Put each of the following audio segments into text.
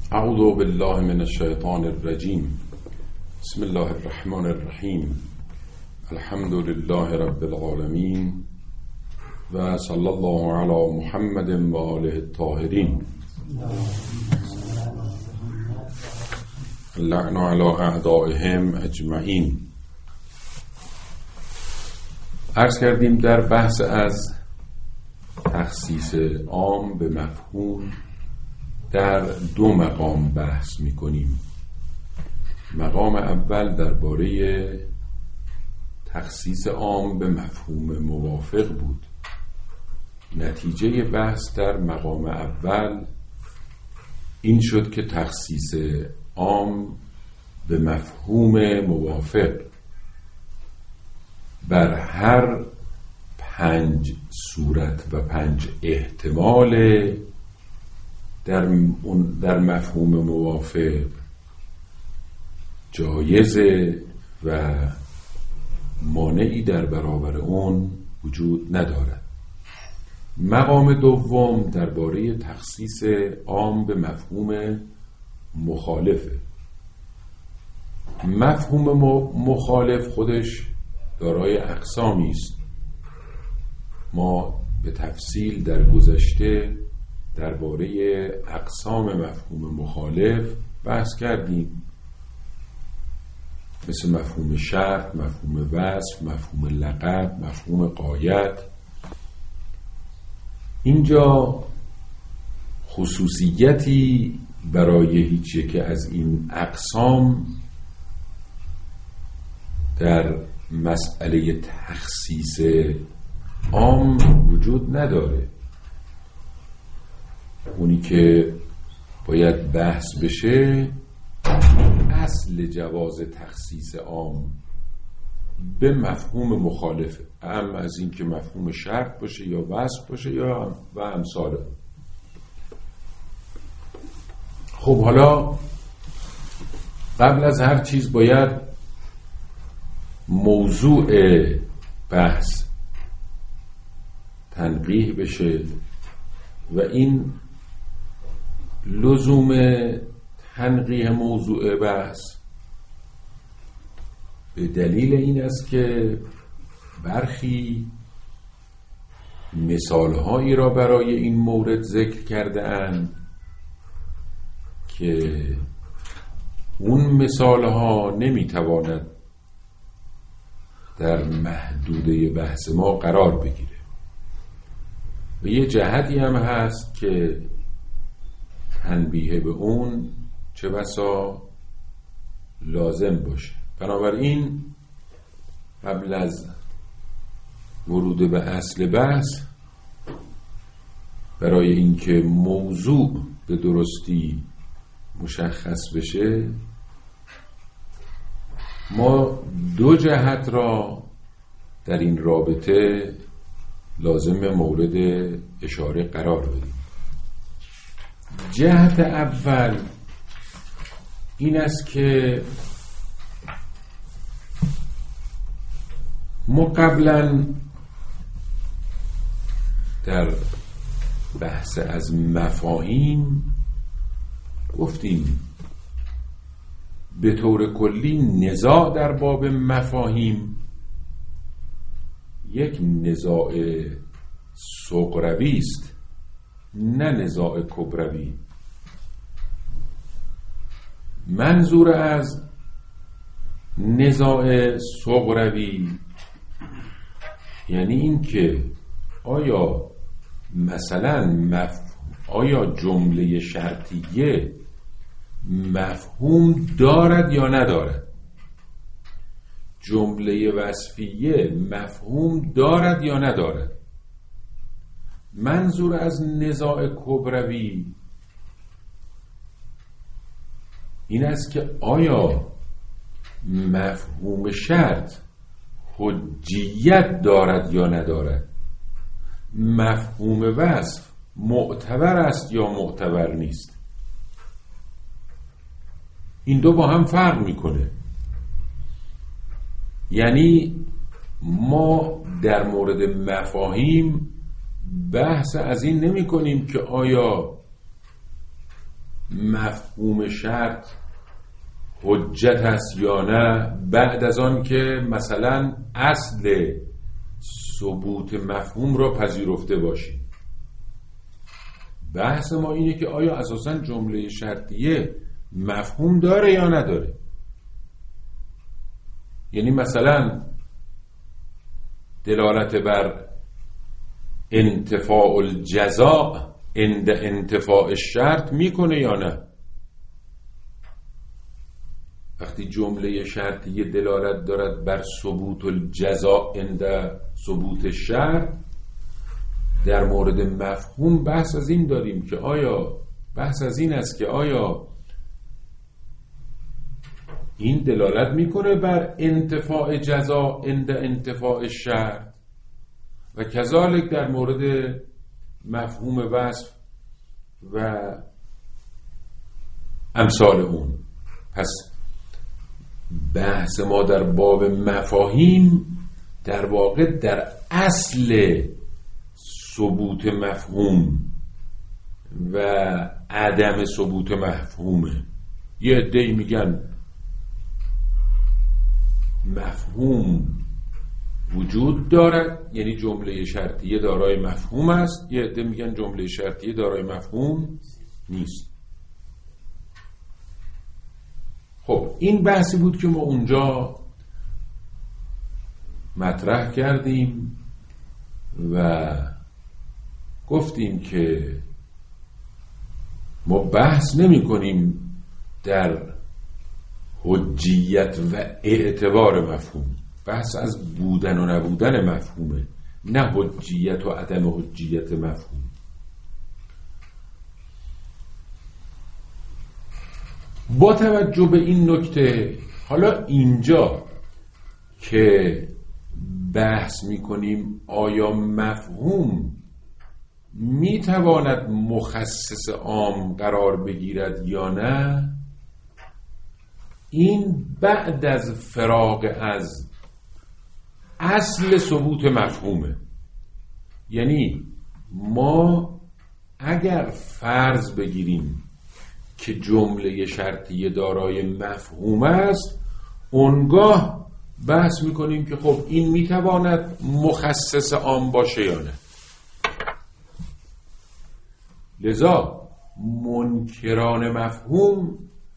اعوذ بالله من الشیطان الرجیم. بسم الله الرحمن الرحیم. الحمد لله رب العالمین و صلی الله علی محمد و آله الطاهرین. اللعن علی اعدائهم اجمعین. عرض کردیم در بحث از تخصیص عام به مفهوم در دو مقام بحث می‌کنیم. مقام اول درباره تخصیص عام به مفهوم موافق بود. نتیجه بحث در مقام اول این شد که تخصیص عام به مفهوم موافق بر هر 5 صورت و 5 احتمال در مفهوم موافق جایزه و مانعی در برابر اون وجود ندارد. مقام دوم درباره تخصیص عام به مفهوم مخالفه. مفهوم مخالف خودش دارای اقسامی است. ما به تفصیل در گذشته درباره اقسام مفهوم مخالف بحث کردیم، مثل مفهوم شرط، مفهوم وصف، مفهوم لقب، مفهوم غایت. اینجا خصوصیتی برای هیچ یک از این اقسام در مسئله تخصیص عام وجود نداره. اونی که باید بحث بشه اصل جواز تخصیص عام به مفهوم مخالفه، هم از این که مفهوم شرط باشه یا وصف باشه یا و امثاله. خب حالا قبل از هر چیز باید موضوع بحث تنقیح بشه و این لزوم تنقیح موضوع بحث به دلیل این است که برخی مثالهایی را برای این مورد ذکر کرده اند که اون مثالها نمیتواند در محدوده بحث ما قرار بگیره و یه جهتی هم هست که تنبیه به اون چه بسا لازم باشه. بنابراین قبل از ورود به اصل بحث، برای اینکه موضوع به درستی مشخص بشه، ما 2 جهت را در این رابطه لازم مورد اشاره قرار بدیم. جهت اول این است که ما قبلا در بحث از مفاهیم گفتیم به طور کلی نزاع در باب مفاهیم یک نزاع صغروی است، نه نزاع کبروی. منظور از نزاع صغروی یعنی این که آیا مثلا آیا جمله شرطیه مفهوم دارد یا ندارد، جمله وصفیه مفهوم دارد یا ندارد. منظور از نزاع کبروی این است که آیا مفهوم شرط حجیت دارد یا ندارد، مفهوم وصف معتبر است یا معتبر نیست. این دو با هم فرق میکنه. یعنی ما در مورد مفاهیم بحث از این نمی کنیم که آیا مفهوم شرط حجت است یا نه بعد از آن که مثلا اصل ثبوت مفهوم را پذیرفته باشیم. بحث ما اینه که آیا اساساً جمله شرطیه مفهوم داره یا نداره. یعنی مثلا دلالت بر انتفاع الجزاء عند انتفاع الشرط میکنه یا نه. وقتی جمله شرطیه دلالت دارد بر ثبوت الجزاء عند ثبوت الشرط، در مورد مفهوم بحث از این داریم که بحث از این است که آیا این دلالت میکنه بر انتفاع جزاء عند انتفاع الشرط و کذالک در مورد مفهوم وصف و امثال اون. پس بحث ما در باب مفاهیم در واقع در اصل ثبوت مفهوم و عدم ثبوت مفهومه. یه عده‌ای میگن مفهوم وجود دارد، یعنی جمله شرطیه دارای مفهوم است. یه عده میگن جمله شرطیه دارای مفهوم نیست. خب این بحثی بود که ما اونجا مطرح کردیم و گفتیم که ما بحث نمی کنیم در حجیت و اعتبار مفهوم. بحث از بودن و نبودن مفهومه، نه حجیت و عدم حجیت مفهوم. با توجه به این نکته، حالا اینجا که بحث میکنیم آیا مفهوم میتواند مخصص عام قرار بگیرد یا نه، این بعد از فراغ از اصل ثبوت مفهومه. یعنی ما اگر فرض بگیریم که جمله شرطیه دارای مفهوم است، اونگاه بحث میکنیم که خب این میتواند مخصص عام باشه یا نه. لذا منکران مفهوم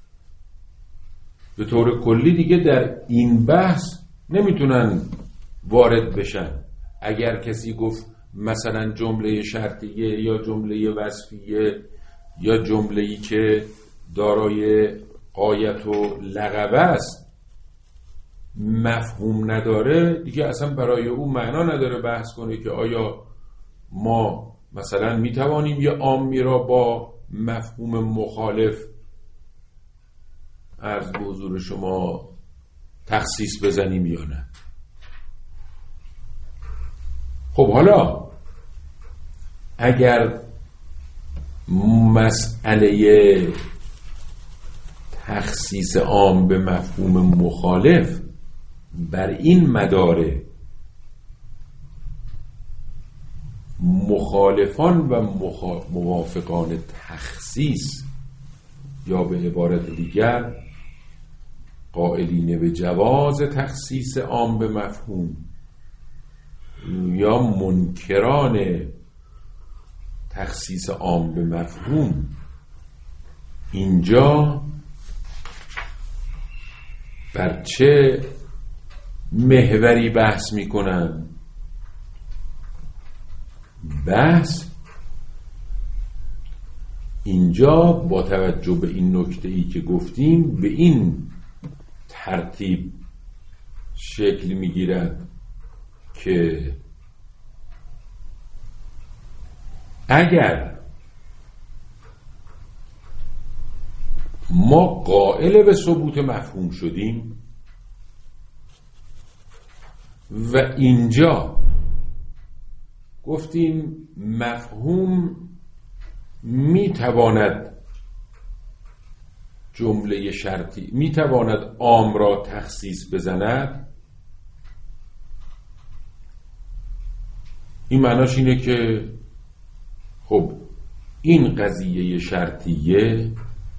به طور کلی دیگه در این بحث نمیتونن وارد بشن. اگر کسی گفت مثلا جمله شرطیه یا جمله وصفیه یا جمله‌ای که دارای غایت و لقب است مفهوم نداره، دیگه اصلا برای او معنا نداره بحث کنه که آیا ما مثلا میتوانیم یه عامی را با مفهوم مخالف عرض به حضور شما تخصیص بزنیم یا نه. خب حالا اگر مسئله تخصیص عام به مفهوم مخالف بر این مداره، مخالفان و موافقان تخصیص یا به عبارت دیگر قائلین به جواز تخصیص عام به مفهوم یا منکران تخصیص عام به مفهوم، اینجا بر چه محوری بحث میکنن؟ بحث اینجا با توجه به این نکته‌ای که گفتیم به این ترتیب شکل میگیرد که اگر ما قائل به ثبوت مفهوم شدیم و اینجا گفتیم مفهوم میتواند جمله شرطی میتواند عام را تخصیص بزند، این معناش اینه که خب این قضیه شرطیه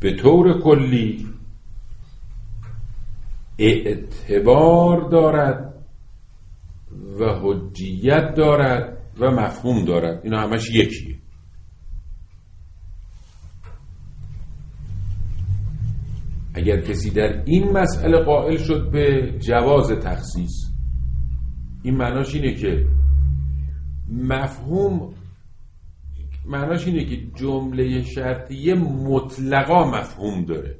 به طور کلی اعتبار دارد و حجیت دارد و مفهوم دارد. اینا همش یکیه. اگر کسی در این مسئله قائل شد به جواز تخصیص، این معناش اینه که مفهوم، معناش اینه که جمله شرطیه مطلقا مفهوم داره.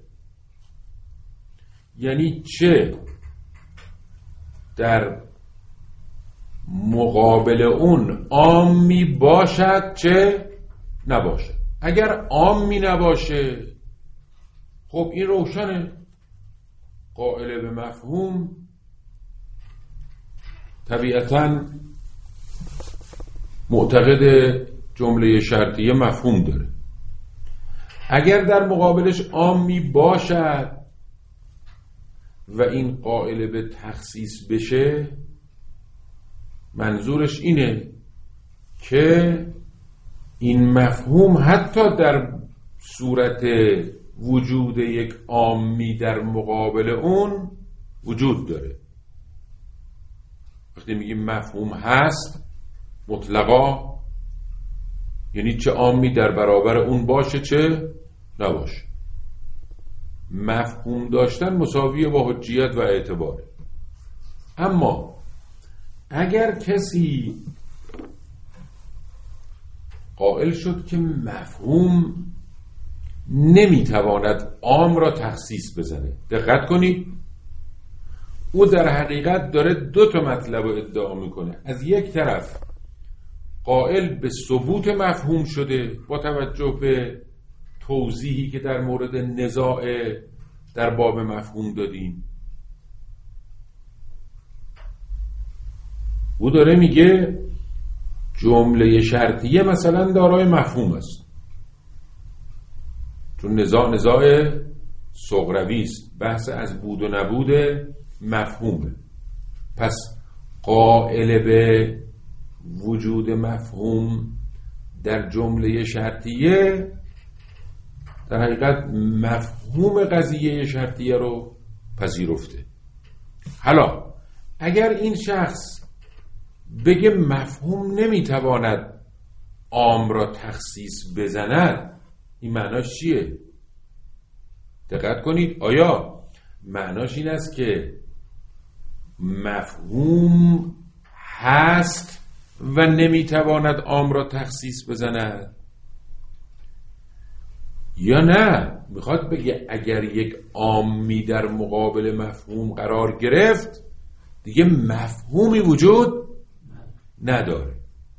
یعنی چه در مقابل اون عامی باشد چه نباشد. اگر عامی نباشه، خب این روشنه، قائل به مفهوم طبیعتاً معتقد جمله شرطیه مفهوم داره. اگر در مقابلش عامی باشد و این قائل به تخصیص بشه، منظورش اینه که این مفهوم حتی در صورت وجود یک عامی در مقابل اون وجود داره. وقتی میگیم مفهوم هست مطلقا، یعنی چه عامی در برابر اون باشه چه نباشه. مفهوم داشتن مساویه با حجیت و اعتبار. اما اگر کسی قائل شد که مفهوم نمیتواند عام را تخصیص بزنه، دقت کنید، او در حقیقت داره دو تا مطلب رو ادعا میکنه. از یک طرف قائل به ثبوت مفهوم شده با توجه به توضیحی که در مورد نزاع در باب مفهوم دادیم. او داره میگه جمله شرطیه مثلا دارای مفهوم است، چون نزاع صغروی است، بحث از بود و نبود مفهومه. پس قائل به وجود مفهوم در جمله شرطیه در حقیقت مفهوم قضیه شرطیه رو پذیرفته. حالا اگر این شخص بگه مفهوم نمیتواند عام را تخصیص بزند، این معناش چیه؟ دقت کنید، آیا معناش این است که مفهوم هست و نمیتواند عام را تخصیص بزند، یا نه میخواد بگه اگر یک عامی در مقابل مفهوم قرار گرفت دیگه مفهومی وجود نداره؟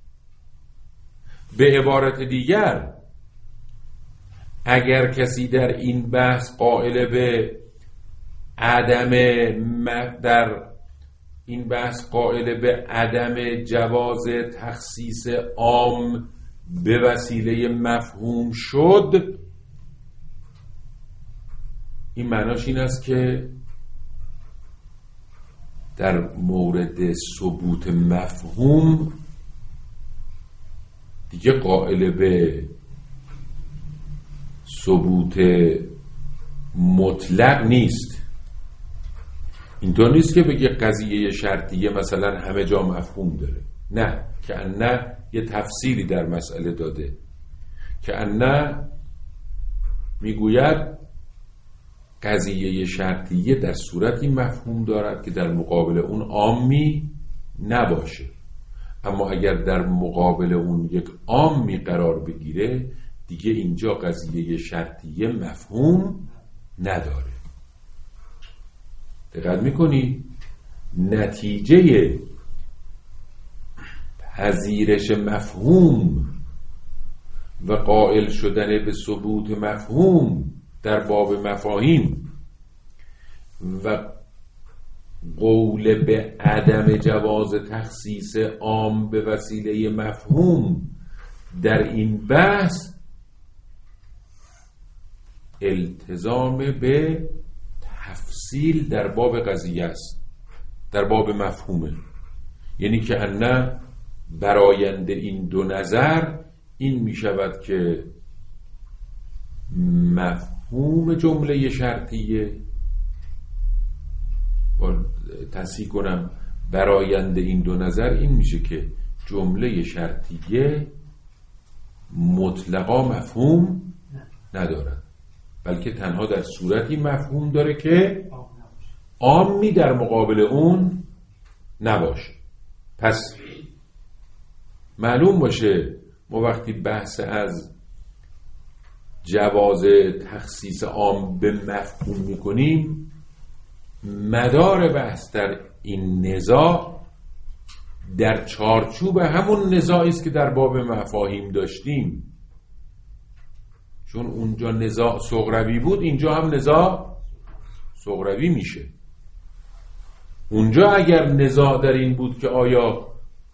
به عبارت دیگر، اگر کسی در این بحث قائل به عدم جواز تخصیص عام به وسیله مفهوم شد، این معناش این است که در مورد ثبوت مفهوم دیگه قائل به ثبوت مطلق نیست. اینطور نیست که بگه قضیه شرطیه مثلا همه جا مفهوم داره، نه، که نه یه تفسیری در مسئله داده، که نه میگوید قضیه شرطیه در صورتی مفهوم دارد که در مقابل اون عامی نباشه، اما اگر در مقابل اون یک عامی قرار بگیره دیگه اینجا قضیه شرطیه مفهوم نداره. دقت میکنی؟ نتیجه پذیرش مفهوم و قائل شدن به ثبوت مفهوم در باب مفاهیم و قول به عدم جواز تخصیص عام به وسیله مفهوم در این بحث التزام به تفصیل در باب قضیه است، در باب مفهومه. یعنی که نه برآیند این دو نظر این می شود که مفهوم مفهوم جمله شرطیه، با تصحیح کنم برآیند این دو نظر این میشه که جمله شرطیه مطلقا مفهوم ندارد، بلکه تنها در صورتی مفهوم داره که عامی در مقابل اون نباشه. پس معلوم باشه ما وقتی بحث از جواز تخصیص عام به مفهوم میکنیم، مدار بحث در این نزاع در چارچوب همون نزاعی است که در باب مفاهیم داشتیم. چون اونجا نزاع صغروی بود، اینجا هم نزاع صغروی میشه. اونجا اگر نزاع در این بود که آیا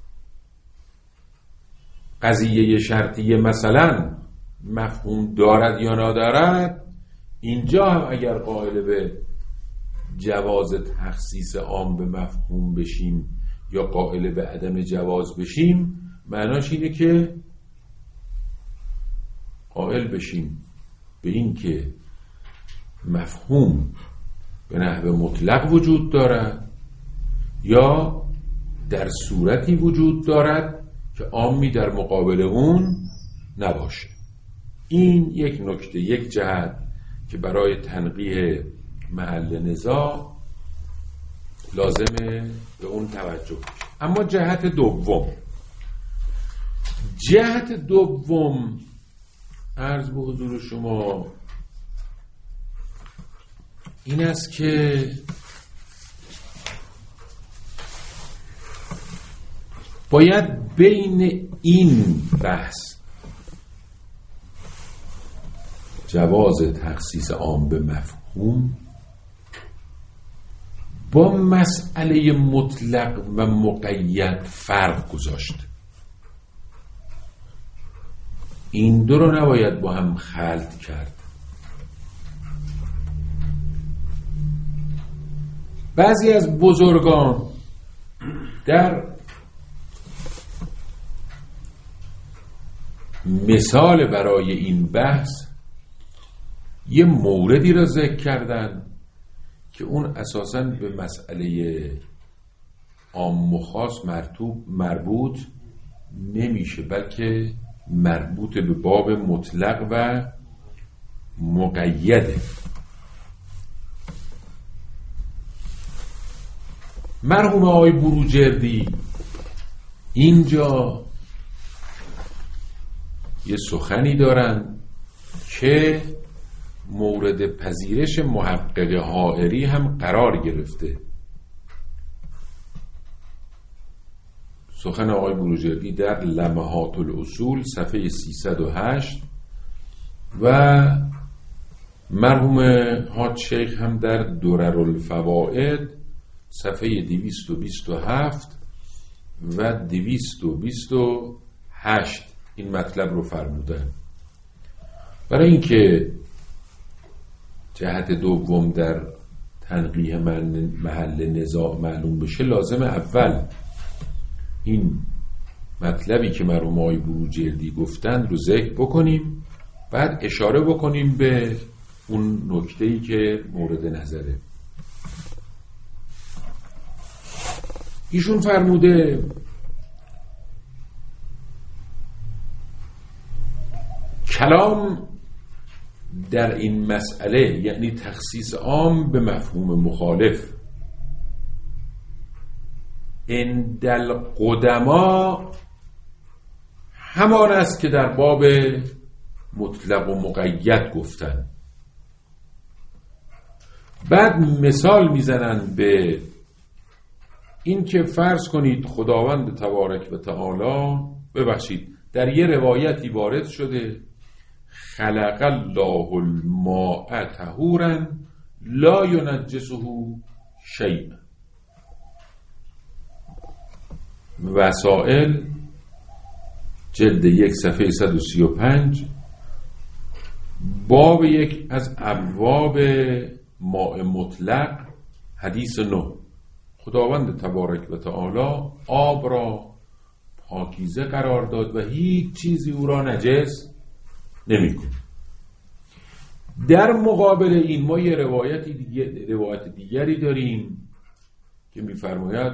قضیه شرطیه مثلا مفهوم دارد یا ندارد، اینجا هم اگر قائل به جواز تخصیص عام به مفهوم بشیم یا قائل به عدم جواز بشیم، معناش اینه که قائل بشیم به این که مفهوم به نحو مطلق وجود دارد یا در صورتی وجود دارد که عامی در مقابل اون نباشه. این یک نکته، یک جهت که برای تنقیح محل نزاع لازمه به اون توجه بشه. اما جهت دوم عرض به حضور شما این است که باید بین این بحث جواز تخصیص عام به مفهوم با مسئله مطلق و مقید فرق گذاشت. این دو رو نباید با هم خلط کرد. بعضی از بزرگان در مثال برای این بحث یه موردی را ذکر کردن که اون اساساً به مسئله عام و خاص مربوط نمیشه، بلکه مربوط به باب مطلق و مقیده. مرحوم آقای بروجردی اینجا یه سخنی دارن که مورد پذیرش محقق حائری هم قرار گرفته. سخن آقای بروجردی در لمحات الاصول صفحه 308 و مرحوم حاج شیخ هم در دررالفوائد صفحه 227 و 228 این مطلب رو فرمودن. برای اینکه جهت دوم در تنقیح محل نزاع معلوم بشه، لازم اول این مطلبی که مرحوم آقای بروجردی گفتن رو ذکر بکنیم، بعد اشاره بکنیم به اون نکته‌ای که مورد نظره. ایشون فرموده کلام در این مسئله، یعنی تخصیص عام به مفهوم مخالف، عند القدما همان است که در باب مطلق و مقید گفتن. بعد مثال میزنن به این که فرض کنید خداوند تبارک و تعالی، ببخشید، در یه روایتی وارد شده خلق الله الماء طهورا لا ینجسه شیء. وسائل جلد 1 صفحه 135 باب یک از ابواب ماء مطلق حدیث 9. خداوند تبارک و تعالی آب را پاکیزه قرار داد و هیچ چیزی او را نجس نمی‌کند. در مقابل این ما یه روایت دیگری داریم که می‌فرماید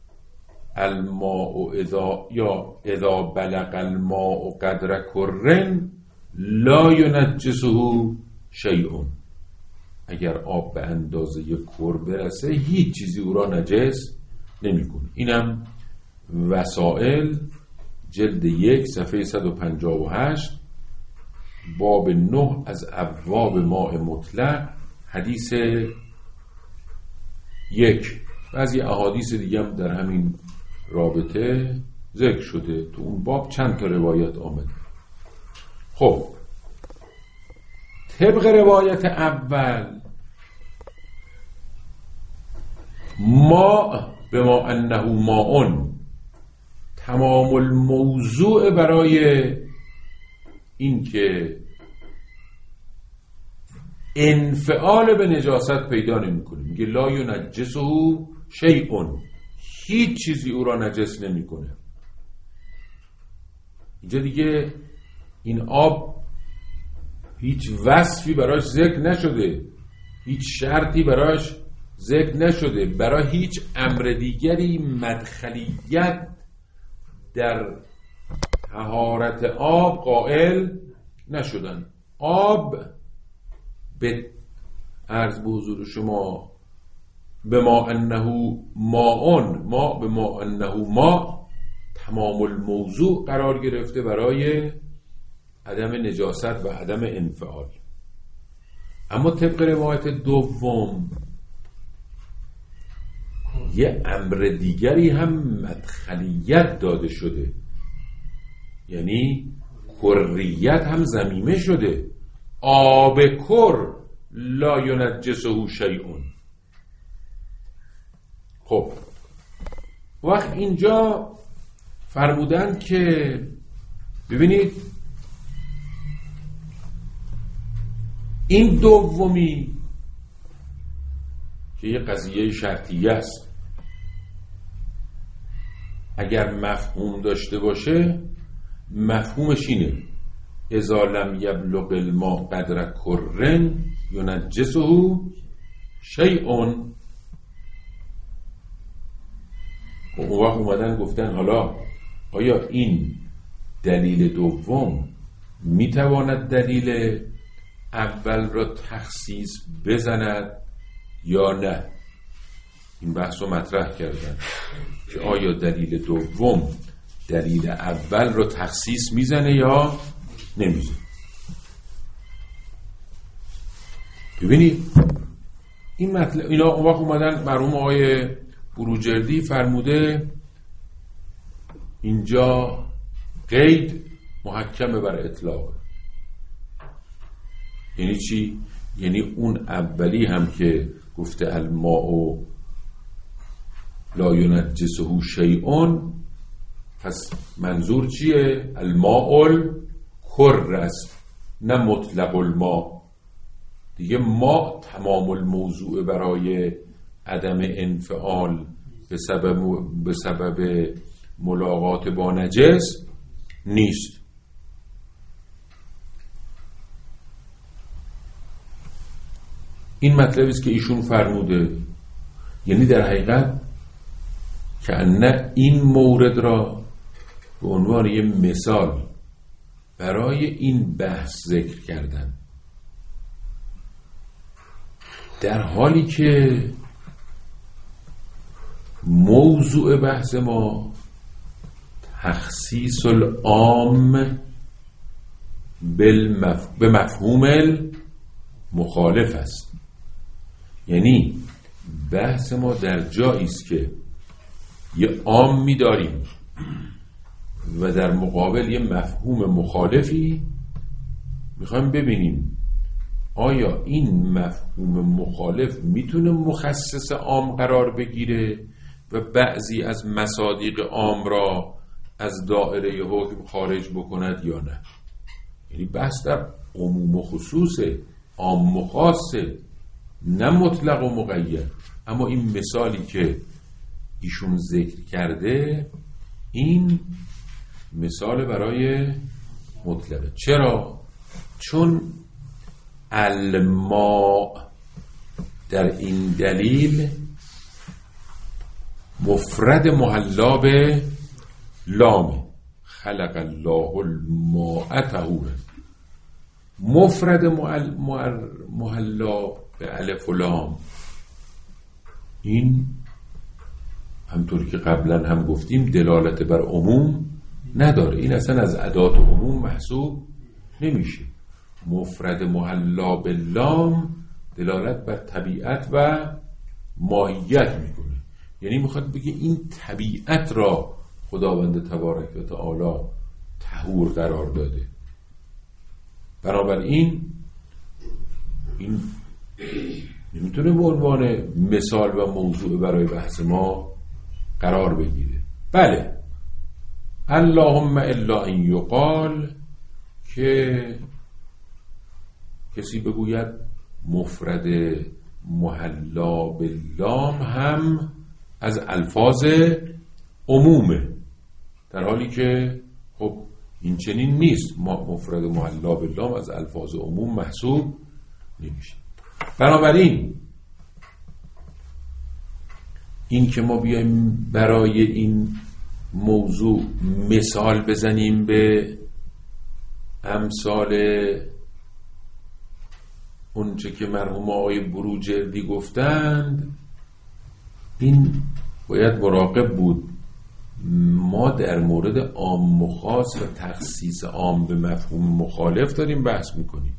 الماء اذا بلغ الماء قدر کرن لا ینجسه شیء. اگر آب به اندازه کر برسه هیچ چیزی او را نجس نمی‌کنه. اینم وسائل جلد 1 صفحه 158 باب 9 از ابواب ماء مطلق حدیث 1. بعضی احادیث دیگه هم در همین رابطه ذکر شده. تو اون باب چند تا روایت آمده. خب طبق روایت اول ما به ما انه ماء تمام الموضوع برای این که انفعال به نجاست پیدا نمی کنه. میگه لا ینجسه شیء، هیچ چیزی او را نجس نمی کنه. اینجا دیگه این آب هیچ وصفی براش ذکر نشده، هیچ شرطی براش ذکر نشده، برای هیچ امر دیگری مدخلیت در طهارت آب قائل نشدن. آب به عرض به حضور شما به ما انه ماء، ما به ما انه ما تمام الموضوع قرار گرفته برای عدم نجاست و عدم انفعال. اما طبق روایت دوم یه امر دیگری هم مدخلیت داده شده، یعنی کریت هم ضمیمه شده. آب کر لا ینجسه شیء. خب وقت اینجا فرمودن که ببینید این دومی که یه قضیه شرطیه است، اگر مفهوم داشته باشه مفهومش اینه اذا لم یبلغ الماء قدر کرن ینجسه شیء. اون وقت اومدن گفتن حالا آیا این دلیل دوم میتواند دلیل اول را تخصیص بزند یا نه؟ این بحث رو مطرح کردن که آیا دلیل دوم دلیل اول رو تخصیص میزنه یا نمیزنه. ببینید این مطلب اینا اون وقت اومدن مرحوم آقای بروجردی فرموده اینجا قید محکمه بر اطلاق. یعنی چی؟ یعنی اون اولی هم که گفته الماء لا ینجسه شیء، پس منظور چیه؟ الماء الکر است نه مطلق الماء. دیگه ما تمام الموضوع برای عدم انفعال به سبب ملاقات با نجس نیست. این مطلبی است که ایشون فرموده. یعنی در حقیقت که نه این مورد را به عنوان یه مثال برای این بحث ذکر کردن، در حالی که موضوع بحث ما تخصیص العام به مفهوم مخالف است. یعنی بحث ما در جایی است که یه عام می داریم و در مقابل یه مفهوم مخالفی میخوایم ببینیم آیا این مفهوم مخالف میتونه مخصص عام قرار بگیره و بعضی از مصادیق عام را از دائره حکم خارج بکند یا نه. یعنی بحث در عموم و خصوص، عام و خاصه، نه مطلق و مقید. اما این مثالی که ایشون ذکر کرده این مثال برای مطلقه. چرا؟ چون الماء در این دلیل مفرد محلا به لام، خلق الله الماء طهورا. مفرد محلا به الف و لام، این همطور که قبلا هم گفتیم دلالت بر عموم نداره، این اصلا از ادات عموم محسوب نمیشه. مفرد محلا به لام دلالت بر طبیعت و ماهیت میکنه، یعنی میخواد بگه این طبیعت را خداوند تبارک و تعالی طهور قرار داده. بنابراین این نمیتونه به عنوان مثال و موضوع برای بحث ما قرار بگیره. بله، اللهم الا ان یقال، که کسی بگوید مفرد محلا باللام هم از الفاظ عمومه، در حالی که خب این چنین نیست. مفرد محلا باللام از الفاظ عموم محسوب نمیشه. بنابراین این که ما بیایم برای این موضوع مثال بزنیم به امثال اونچه که مرحوم آقای بروجردی گفتند، این باید مراقب بود. ما در مورد عام و خاص و تخصیص عام به مفهوم مخالف داریم بحث میکنیم.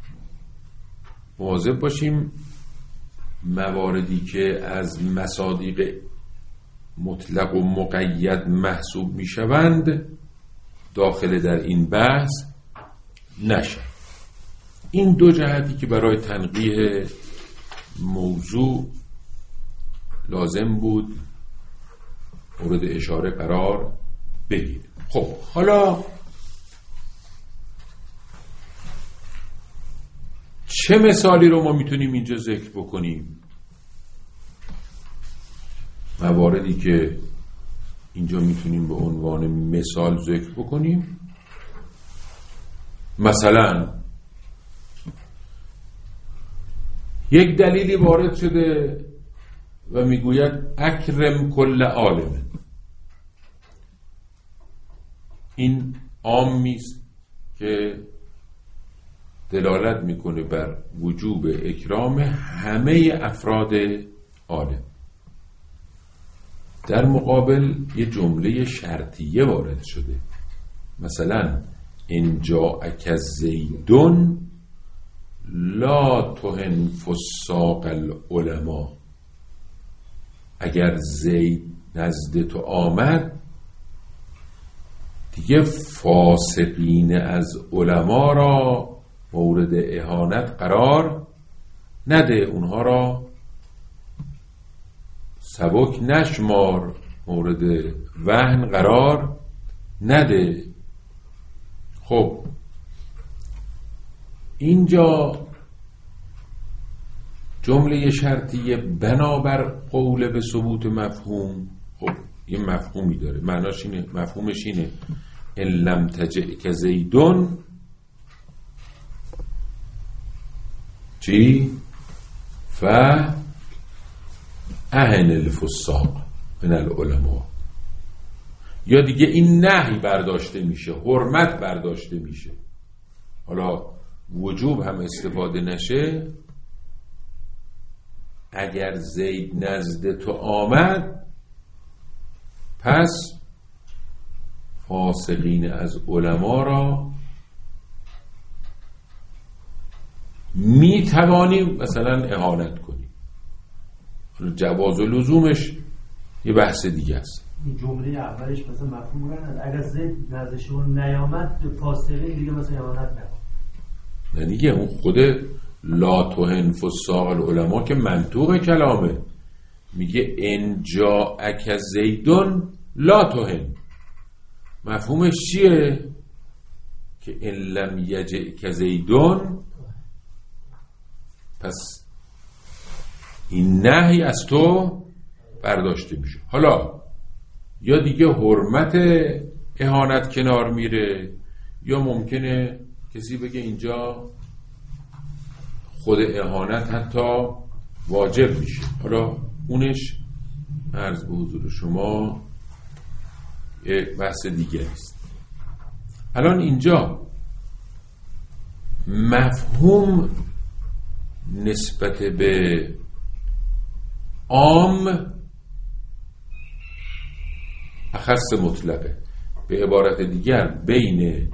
مواظب باشیم مواردی که از مصادیق مطلق و مقید محسوب میشوند داخل در این بحث نشه. این دو جهتی که برای تنقیح موضوع لازم بود مورد اشاره قرار بگیره. خب حالا چه مثالی رو ما میتونیم اینجا ذکر بکنیم؟ مواردی که اینجا میتونیم به عنوان مثال ذکر بکنیم، مثلا یک دلیلی وارد شده و میگوید اکرم کل عالم. این عامی است که دلالت میکنه بر وجوب اکرام همه افراد عالم. در مقابل یه جمله شرطیه وارد شده، مثلا ان جاءک زیدون لا تهن فساق العلماء. اگر زید نزد تو آمد دیگه فاسقین از علما را مورد اهانت قرار نده، اونها را سبک نشمار، مورد وهن قرار نده. خب اینجا جمله شرطیه بنابر قول به ثبوت مفهوم، خب یه مفهومی داره، معناش اینه، مفهومش اینه ان لم تجئک زیدون چی؟ ف اهن الفساق من العلماء. یا دیگه این نهی برداشته میشه، حرمت برداشته میشه. حالا وجوب هم استفاده نشه، اگر زید نزد تو آمد پس فاسقین از علما را می توانیم مثلا اهانت کنیم. جواز و لزومش یه بحث دیگه است. این جمله اولش مثلا مفهوم نداره، اگر زید نزد شما نیامد فاسقین دیگه مثلا اهانت نکن. نه دیگه، اون خود لا تهن فساق العلماء که منطوق کلامه، میگه ان جاءک زیدون لا تهن. مفهومش چیه؟ که ان لم یجئک زیدون، پس این نهی از تو برداشته میشه. حالا یا دیگه حرمت اهانت کنار میره، یا ممکنه کسی بگه اینجا خود اهانت حتی واجب میشه. حالا اونش عرض به حضور شما یک بحث دیگه است. الان اینجا مفهوم نسبت به عام اخص مطلقه. به عبارت دیگر بین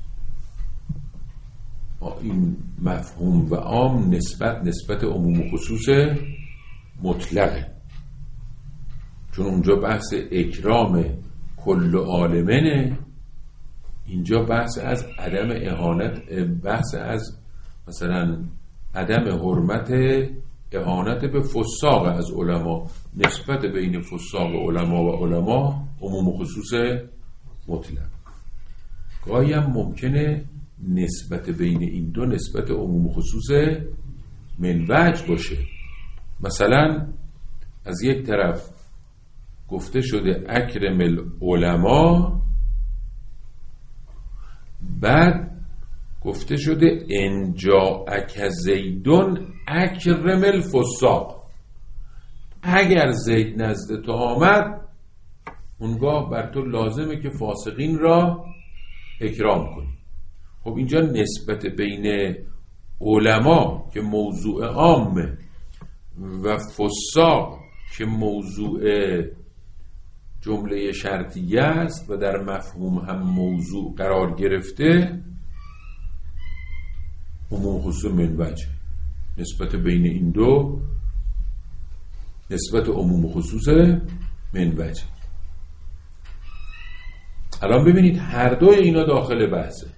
این مفهوم و عام نسبت عموم و خصوص مطلقه، چون اونجا بحث اکرام کل عالمنه، اینجا بحث از عدم اهانت، بحث از مثلا عدم حرمت اهانت به فساق از علما. نسبت بین فساق علما و علما عموم و خصوص مطلق. گاهی هم ممکنه نسبت بین این دو نسبت عموم و خصوص منوج باشه. مثلا از یک طرف گفته شده اکرم العلما، بعد گفته شده انجاءک زیدون اکرم الفساق. اگر زید نزد تو آمد اونگاه بر تو لازمه که فاسقین را اکرام کنی. خب اینجا نسبت بین علما که موضوع عامه و فساق که موضوع جمله شرطیه است و در مفهوم هم موضوع قرار گرفته، عموم خصوص منوجه. نسبت بین این دو نسبت عموم خصوص منوجه. الان ببینید هر دوی اینا داخل بحثه.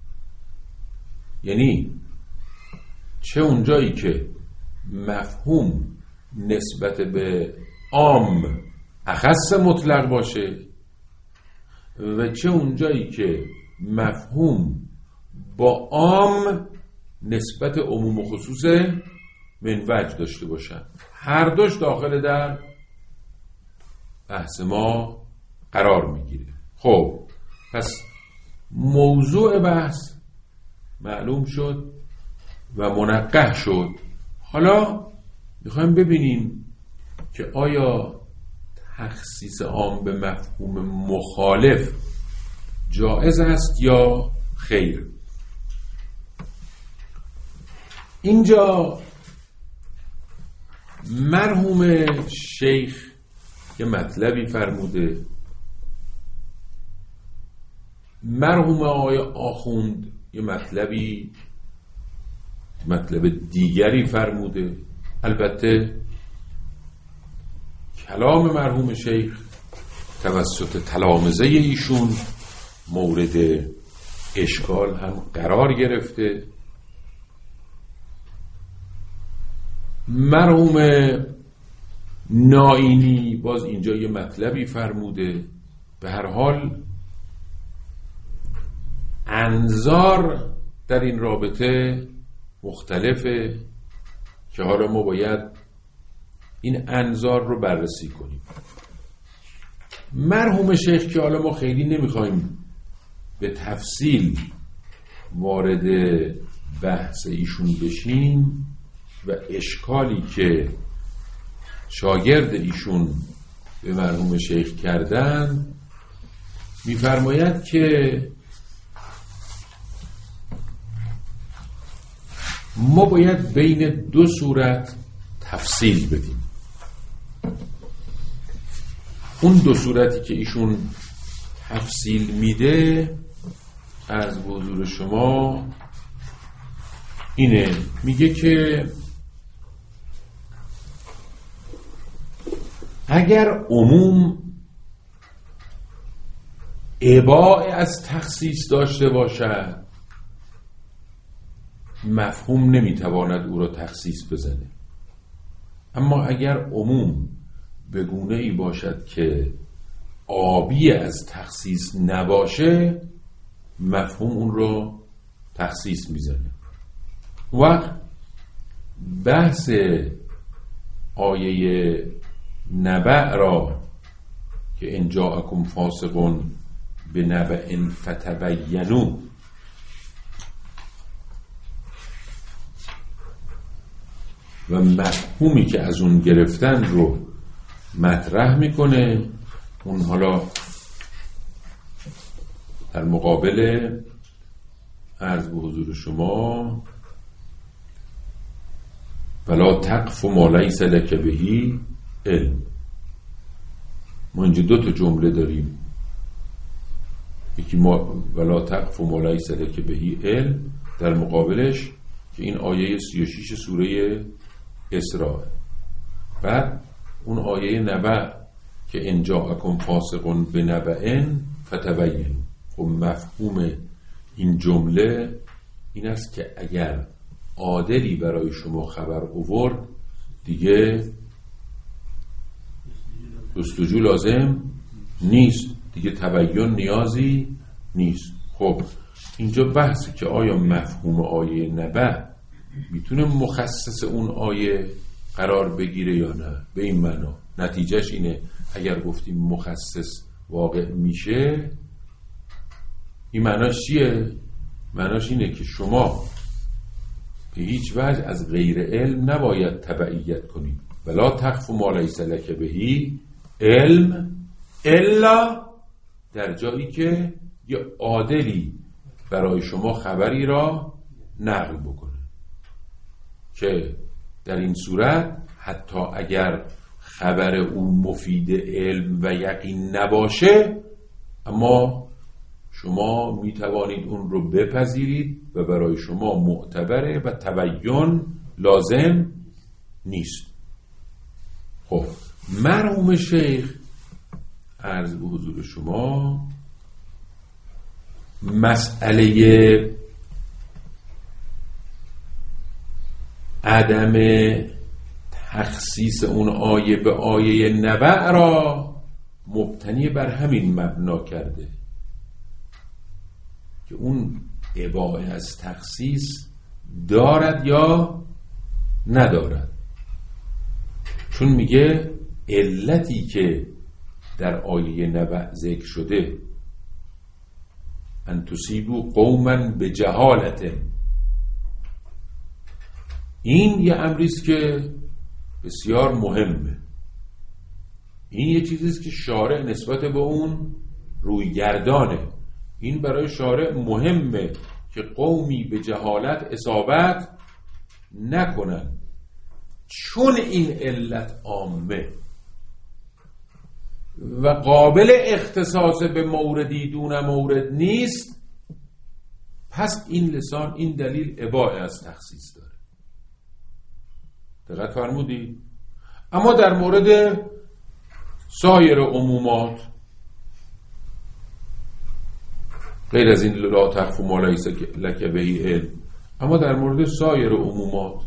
یعنی چه اونجایی که مفهوم نسبت به عام اخص مطلق باشه و چه اونجایی که مفهوم با عام نسبت عموم و خصوص منوج داشته باشن، هر دوش داخل در بحث ما قرار میگیره. خب پس موضوع بحث معلوم شد و منقح شد. حالا میخوایم ببینیم که آیا تخصیص عام به مفهوم مخالف جائز است یا خیر. اینجا مرحوم شیخ یه مطلبی فرموده، مرحوم آقای آخوند یه مطلب دیگری فرموده. البته کلام مرحوم شیخ توسط تلامذه ایشون مورد اشکال هم قرار گرفته. مرحوم نائینی باز اینجا یه مطلبی فرموده. به هر حال انظار در این رابطه مختلفه که حالا ما باید این انظار رو بررسی کنیم. مرحوم شیخ که حالا ما خیلی نمیخوایم به تفصیل وارد بحث ایشون بشیم و اشکالی که شاگرد ایشون به مرحوم شیخ کردن، میفرماید که ما باید بین دو صورت تفصیل بدیم. اون دو صورتی که ایشون تفصیل میده از حضور شما اینه، میگه که اگر عموم اباء از تخصیص داشته باشد، مفهوم نمیتواند او را تخصیص بزنه. اما اگر عموم به گونه ای باشد که آبی از تخصیص نباشه، مفهوم اون رو تخصیص میزنه. وقت بحث آیه نبأ را که ان جاءکم فاسق بنبأ فتبینوا، و مفهومی که از اون گرفتن رو مطرح میکنه. اون حالا در مقابل عرض به حضور شما ولا تقف ما لیس لک به علم. ما اینجا 2 جمله داریم، یکی ولا تقف ما لیس لک به علم، در مقابلش که این آیه 36 سوره اسراء. بعد اون آیه نبأ که ان جاءکم فاسق بنبأ فتبین. خب مفهوم این جمله این است که اگر عادلی برای شما خبر آورد دیگه جستجو لازم نیست، دیگه تبیین نیازی نیست. خب اینجا بحثی که آیا مفهوم آیه نبأ میتونه مخصص اون آیه قرار بگیره یا نه. به این معنا نتیجهش اینه اگر گفتیم مخصص واقع میشه، این معناش چیه؟ معناش اینه که شما به هیچ وجه از غیر علم نباید تبعیت کنید. ولا تقف ما لیس لک به علم الا در جایی که یه عادلی برای شما خبری را نقل بکنه، که در این صورت حتی اگر خبر او مفید علم و یقین نباشه، اما شما می توانید اون رو بپذیرید و برای شما معتبره و تبیین لازم نیست. خب مرحوم شیخ عرض به حضور شما مسئله عدم تخصیص اون آیه به آیه نبأ را مبتنی بر همین مبنا کرده که اون اباحه از تخصیص دارد یا ندارد. چون میگه علتی که در آیه نبأ ذکر شده ان تصیبوا قوما بجهالت، این یه امریست که بسیار مهمه. این یه چیزیست که شارع نسبت به اون روی گردانه. این برای شارع مهمه که قومی به جهالت اصابت نکنن، چون این علت عامه و قابل اختصاص به موردی دون مورد نیست. پس این لسان، این دلیل اباحه از تخصیص داره. دقت فرمودید؟ اما در مورد سایر عمومات غیر از این لا تقف ما لیس لک به علم، اما در مورد سایر عمومات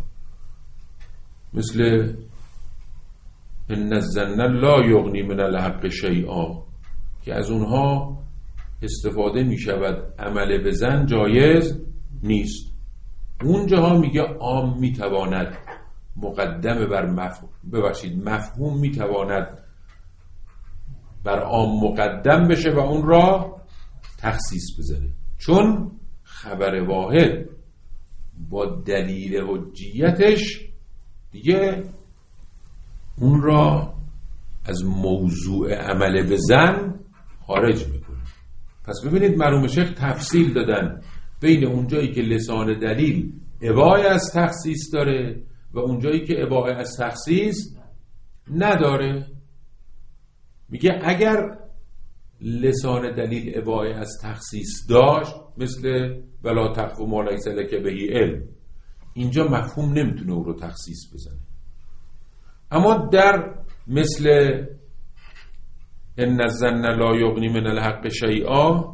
مثل ان الظن لا یغنی من الحق شیئا که از اونها استفاده می شود عمل به ظن جایز نیست، اونجاها میگه عام می تواند مقدم بر مفهوم می تواند بر عام مقدم بشه و اون را تخصیص بزنه، چون خبر واحد با دلیل حجیتش دیگه اون را از موضوع عمل به ظن خارج میکنه. پس ببینید مرحوم شیخ تفصیل دادن بین اونجایی که لسان دلیل اباحه از تخصیص داره و اونجایی که اباحه از تخصیص نداره. میگه اگر لسان دلیل اباحه از تخصیص داشت مثل ولا تقف ما لیس لک به علم، اینجا مفهوم نمیتونه او رو تخصیص بزنه. اما در مثل ان الظن لا یغنی من الحق شیئا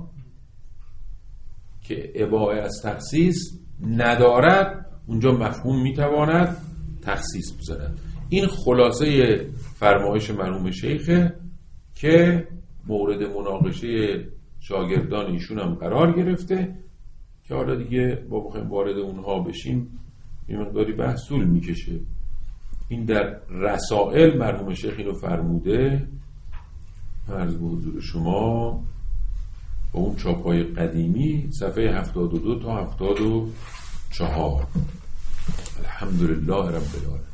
که اباحه از تخصیص ندارد، اونجا مفهوم میتواند تخصیص بزند. این خلاصه فرمایش مرحوم شیخه که مورد مناقشه شاگردان ایشون هم قرار گرفته که حالا دیگه با بخوایم وارد اونها بشیم یه مقداری بحث طول میکشه. این در رسائل مرحوم شیخ اینو فرموده. عرض به حضور شما با اون چاپای قدیمی صفحه 72 تا 74. الحمدلله رب العالمین.